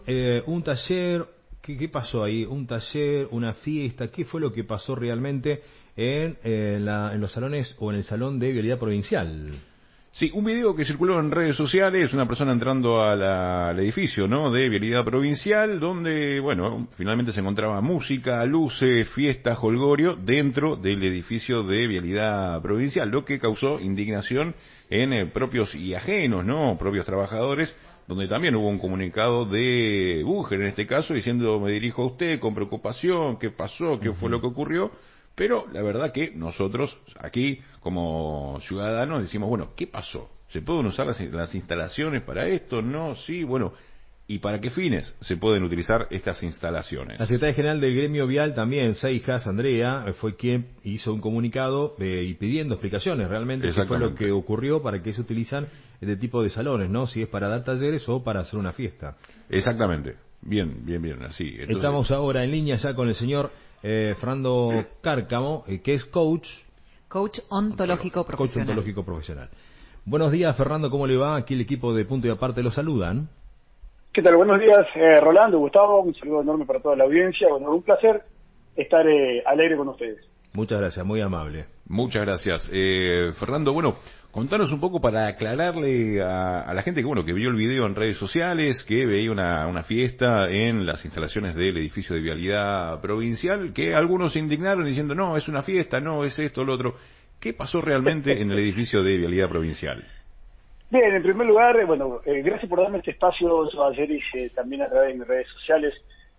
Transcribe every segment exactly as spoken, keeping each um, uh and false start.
eh, un taller, ¿qué, ¿qué pasó ahí? Un taller, una fiesta, ¿qué fue lo que pasó realmente en, eh, la, en los salones o en el salón de vialidad provincial? Sí, un video que circuló en redes sociales, una persona entrando a la- al edificio, ¿no?, de Vialidad Provincial, donde, bueno, finalmente se encontraba música, luces, fiesta, jolgorio dentro del edificio de Vialidad Provincial, lo que causó indignación en eh, propios y ajenos, ¿no?, propios trabajadores, donde también hubo un comunicado de Búger, en este caso, diciendo: me dirijo a usted con preocupación, ¿qué pasó? ¿Qué fue Uh-huh. lo que ocurrió? Pero la verdad que nosotros aquí, como ciudadanos, decimos: bueno, ¿qué pasó? ¿Se pueden usar las, las instalaciones para esto? No, sí, bueno. ¿Y para qué fines se pueden utilizar estas instalaciones? La secretaria general del gremio vial también, Seijas, Andrea, eh, fue quien hizo un comunicado eh, y pidiendo explicaciones realmente qué fue lo que Exactamente. ocurrió, para qué se utilizan este tipo de salones, ¿no? Si es para dar talleres o para hacer una fiesta. Exactamente. Bien, bien, bien, así. Entonces, Estamos ahora en línea ya con el señor eh, Fernando Cárcamo, eh, que es coach, Coach ontológico ontológico. coach profesional. ontológico profesional. Buenos días, Fernando, ¿cómo le va? Aquí el equipo de Punto y Aparte lo saludan. ¿Qué tal? Buenos días, eh, Rolando, Gustavo, un saludo enorme para toda la audiencia. Bueno, un placer estar eh, al aire con ustedes. Muchas gracias, muy amable. Muchas gracias. Eh, Fernando, bueno, contanos un poco para aclararle a, a la gente que, bueno, que vio el video en redes sociales, que veía una, una fiesta en las instalaciones del edificio de Vialidad Provincial, que algunos se indignaron diciendo: no, es una fiesta, no, es esto, lo otro. ¿Qué pasó realmente en el edificio de Vialidad Provincial? Bien, en primer lugar, eh, bueno, eh, gracias por darme este espacio. Yo ayer hice también a través de mis redes sociales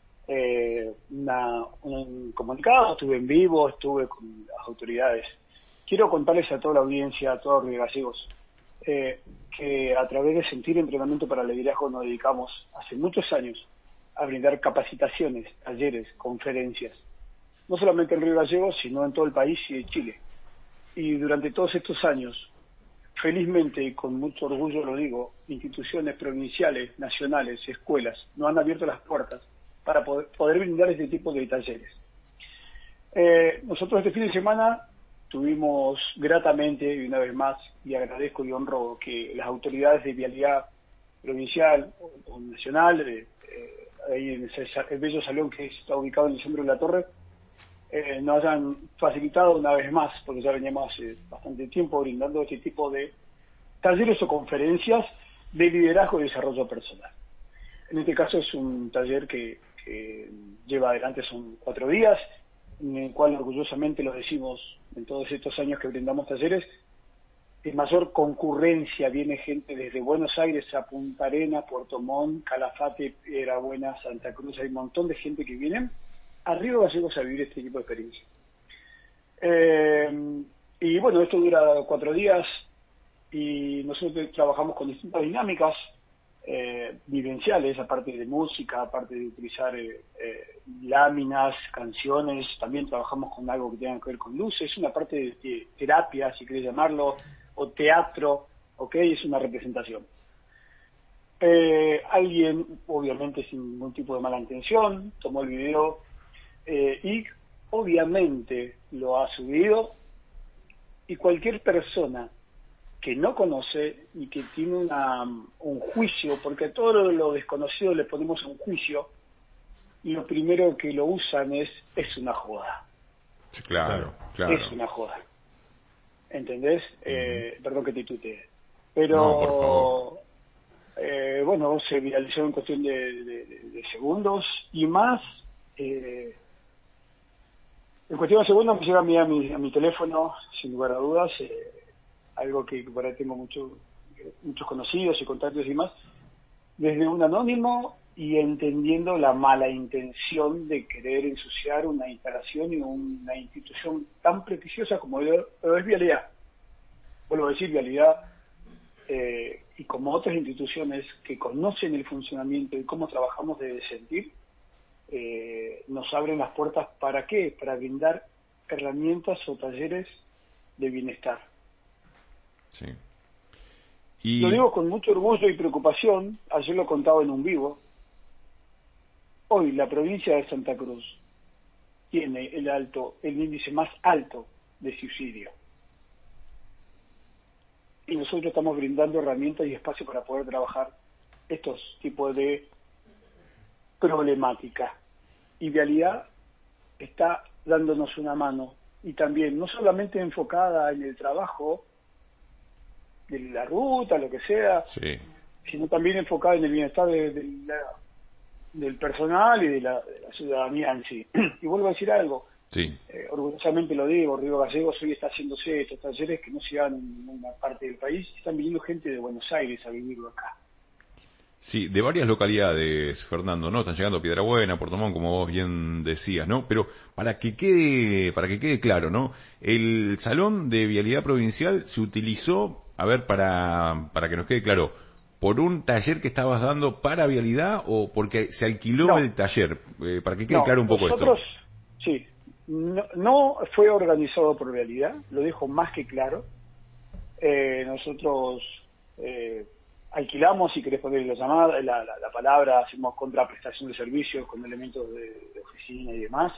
eh, una, un comunicado, estuve en vivo, estuve con las autoridades. Quiero contarles a toda la audiencia, a todos los gallegos, eh, que a través de Sentir Entrenamiento para el Liderazgo nos dedicamos hace muchos años a brindar capacitaciones, talleres, conferencias, no solamente en Río Gallegos, sino en todo el país y en Chile. Y durante todos estos años, felizmente y con mucho orgullo lo digo, instituciones provinciales, nacionales, escuelas, nos han abierto las puertas para poder, poder brindar este tipo de talleres. Eh, nosotros este fin de semana tuvimos gratamente, y una vez más, y agradezco y honro que las autoridades de vialidad provincial o, o nacional, eh, eh, ahí en ese, el bello salón que está ubicado en el centro de la torre, eh, nos hayan facilitado una vez más, porque ya veníamos hace bastante tiempo brindando este tipo de talleres o conferencias de liderazgo y desarrollo personal. En este caso es un taller que, que lleva adelante, son cuatro días, en el cual orgullosamente lo decimos en todos estos años que brindamos talleres, en mayor concurrencia viene gente desde Buenos Aires a Punta Arenas, Puerto Montt, Calafate, Piedra Santa Cruz, hay un montón de gente que viene a Río Gallegos a vivir este tipo de experiencia. Eh, y bueno, esto dura cuatro días y nosotros trabajamos con distintas dinámicas eh, vivenciales, aparte de música, aparte de utilizar eh, eh, láminas, canciones, también trabajamos con algo que tenga que ver con luces, es una parte de, de terapia, si querés llamarlo, o teatro, ¿ok? Es una representación. Eh, alguien, obviamente sin ningún tipo de mala intención, tomó el video eh, y obviamente lo ha subido, y cualquier persona que no conoce y que tiene una, un juicio, porque a todo lo, lo desconocido le ponemos un juicio, y lo primero que lo usan es, es una joda. Sí, claro, Es claro. una joda. ¿Entendés? Uh-huh. Eh, perdón que te tutee. No, por favor. Pero, eh, bueno, se viralizó en cuestión de, de, de segundos y más. Eh, en cuestión de segundos me llega a mí a mi, a mi teléfono, sin lugar a dudas, eh, algo que por ahí tengo mucho, muchos conocidos y contactos y más, desde un anónimo y entendiendo la mala intención de querer ensuciar una instalación y una institución tan prestigiosa como es Vialidad. Vuelvo a decir, Vialidad, eh, y como otras instituciones que conocen el funcionamiento y cómo trabajamos desde sentir, eh, nos abren las puertas. ¿Para qué? Para brindar herramientas o talleres de bienestar. Sí. Lo Y digo con mucho orgullo y preocupación, ayer lo contaba en un vivo. Hoy la provincia de Santa Cruz tiene el alto, el índice más alto de suicidio. Y nosotros estamos brindando herramientas y espacios para poder trabajar estos tipos de problemática. Y Vialidad está dándonos una mano, y también no solamente enfocada en el trabajo de la ruta, lo que sea, sí. sino también enfocada en el bienestar de, de la, del personal y de la, de la ciudadanía en sí. Y vuelvo a decir algo, Sí. eh, orgullosamente lo digo, Río Gallegos hoy está haciéndose estos talleres que no se dan en ninguna parte del país, están viniendo gente de Buenos Aires a vivirlo acá. Sí, de varias localidades, Fernando, ¿no? Están llegando a Piedrabuena, Puerto Montt, como vos bien decías, ¿no? Pero para que quede, para que quede claro, ¿no? El Salón de Vialidad Provincial se utilizó, a ver, para, para que nos quede claro, ¿por un taller que estabas dando para Vialidad o porque se alquiló No. el taller? Eh, para que quede No, claro un poco nosotros, esto. sí, no, no fue organizado por Vialidad, lo dejo más que claro. Eh, nosotros eh, alquilamos, si querés poner la llamada, la, la, la palabra, hacemos contraprestación de servicios con elementos de, de oficina y demás,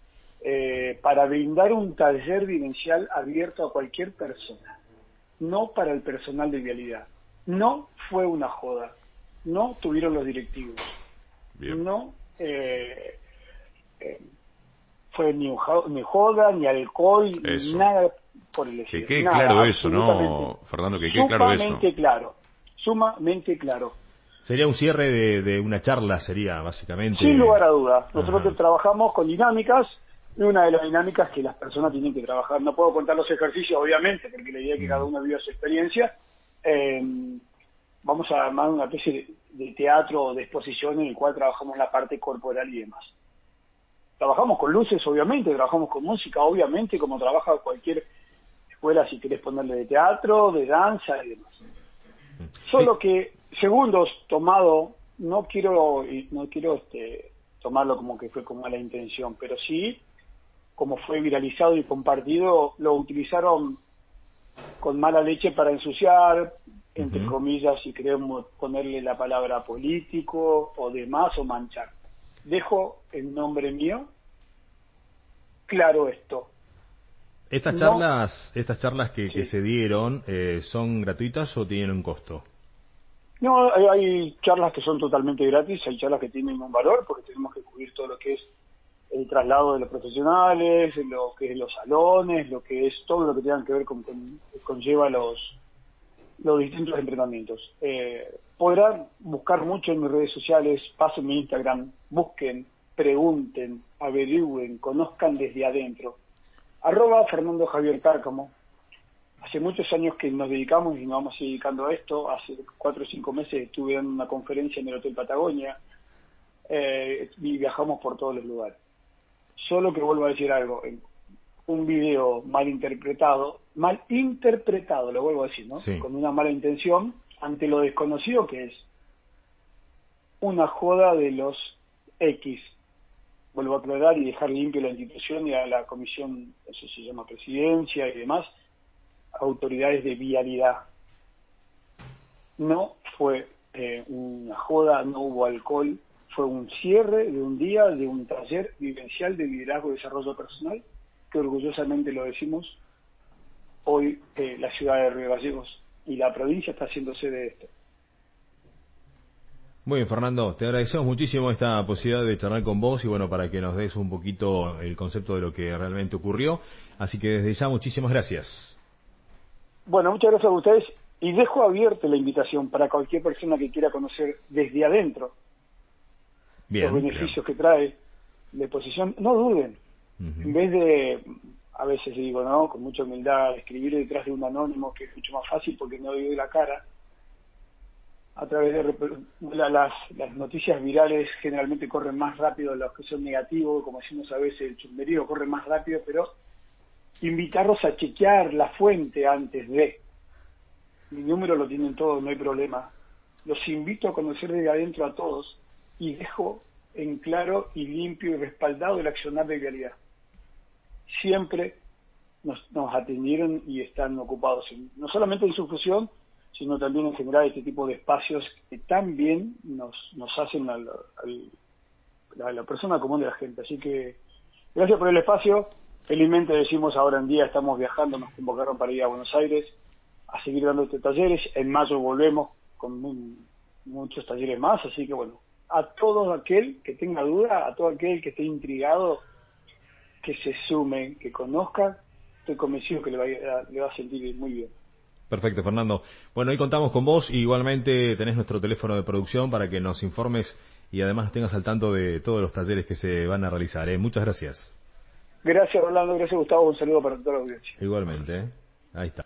eh, para brindar un taller vivencial abierto a cualquier persona, no para el personal de Vialidad. No fue una joda, no tuvieron los directivos, Bien. no eh, eh, fue ni, jo- ni joda, ni alcohol, Eso. ni nada por el estilo. Que quede Nada, claro eso, absolutamente. ¿no, Fernando? Que quede claro eso. Sumamente claro, sumamente claro. Sería un cierre de, de una charla, sería básicamente. Sin lugar a dudas. Nosotros Ajá. trabajamos con dinámicas, y una de las dinámicas que las personas tienen que trabajar. No puedo contar los ejercicios, obviamente, porque la idea es que cada uno viva su experiencia. Eh, vamos a armar una especie de, de teatro o de exposición en el cual trabajamos la parte corporal y demás. Trabajamos con luces, obviamente, trabajamos con música, obviamente, como trabaja cualquier escuela, si querés ponerle de teatro, de danza y demás. Solo que segundos tomado, no quiero no quiero este tomarlo como que fue con mala intención, pero sí, como fue viralizado y compartido, lo utilizaron con mala leche para ensuciar, entre Ujú. comillas, si queremos ponerle la palabra político o demás, o manchar. Dejo en nombre mío claro esto. Estas No, charlas, estas charlas que, que sí. se dieron, eh, ¿son gratuitas o tienen un costo? No, hay, hay charlas que son totalmente gratis, hay charlas que tienen un valor porque tenemos que cubrir todo lo que es el traslado de los profesionales, lo que es los salones, lo que es todo lo que tenga que ver con, con conlleva los los distintos entrenamientos. Eh, podrán buscar mucho en mis redes sociales, pasen mi Instagram, busquen, pregunten, averigüen, conozcan desde adentro. Arroba Fernando Javier Cárcamo. Hace muchos años que nos dedicamos y nos vamos dedicando a esto. Hace cuatro o cinco meses estuve dando una conferencia en el Hotel Patagonia eh, y viajamos por todos los lugares. Solo que vuelvo a decir algo, un video mal interpretado, mal interpretado, lo vuelvo a decir, ¿no? Sí. Con una mala intención, ante lo desconocido que es una joda de los X. Vuelvo a aclarar y dejar limpio la institución y a la comisión, eso se llama presidencia y demás, autoridades de vialidad. No fue eh, una joda, no hubo alcohol, fue un cierre de un día de un taller vivencial de liderazgo y desarrollo personal, que orgullosamente lo decimos, hoy eh, la ciudad de Río Gallegos y la provincia está haciéndose de esto. Muy bien, Fernando, te agradecemos muchísimo esta posibilidad de charlar con vos y bueno, para que nos des un poquito el concepto de lo que realmente ocurrió. Así que desde ya, muchísimas gracias. Bueno, muchas gracias a ustedes y dejo abierta la invitación para cualquier persona que quiera conocer desde adentro Bien. los beneficios que trae la exposición. No duden, Uh-huh. en vez de, a veces digo, no, con mucha humildad, escribir detrás de un anónimo, que es mucho más fácil porque no doy la cara, a través de rep- la- las, las noticias virales generalmente corren más rápido, los que son negativos, como decimos a veces, el chusmerío corre más rápido, pero invitarlos a chequear la fuente antes de. Mi número lo tienen todos, no hay problema. Los invito a conocer desde adentro a todos y dejo en claro y limpio y respaldado el accionar de Vialidad. Siempre nos, nos atendieron y están ocupados, en, no solamente en su fusión, sino también en generar este tipo de espacios que tan bien nos, nos hacen a la, a la persona común de la gente. Así que gracias por el espacio. Felizmente decimos ahora en día estamos viajando, nos convocaron para ir a Buenos Aires a seguir dando estos talleres. En mayo volvemos con un, muchos talleres más, así que bueno, a todo aquel que tenga duda, a todo aquel que esté intrigado, que se sume, que conozca. Estoy convencido que le va a, le va a sentir muy bien. Perfecto, Fernando. Bueno, hoy contamos con vos. Igualmente tenés nuestro teléfono de producción para que nos informes y además nos tengas al tanto de todos los talleres que se van a realizar. ¿eh? Muchas gracias. Gracias, Rolando. Gracias, Gustavo. Un saludo para toda la audiencia. Igualmente. ¿eh? Ahí está.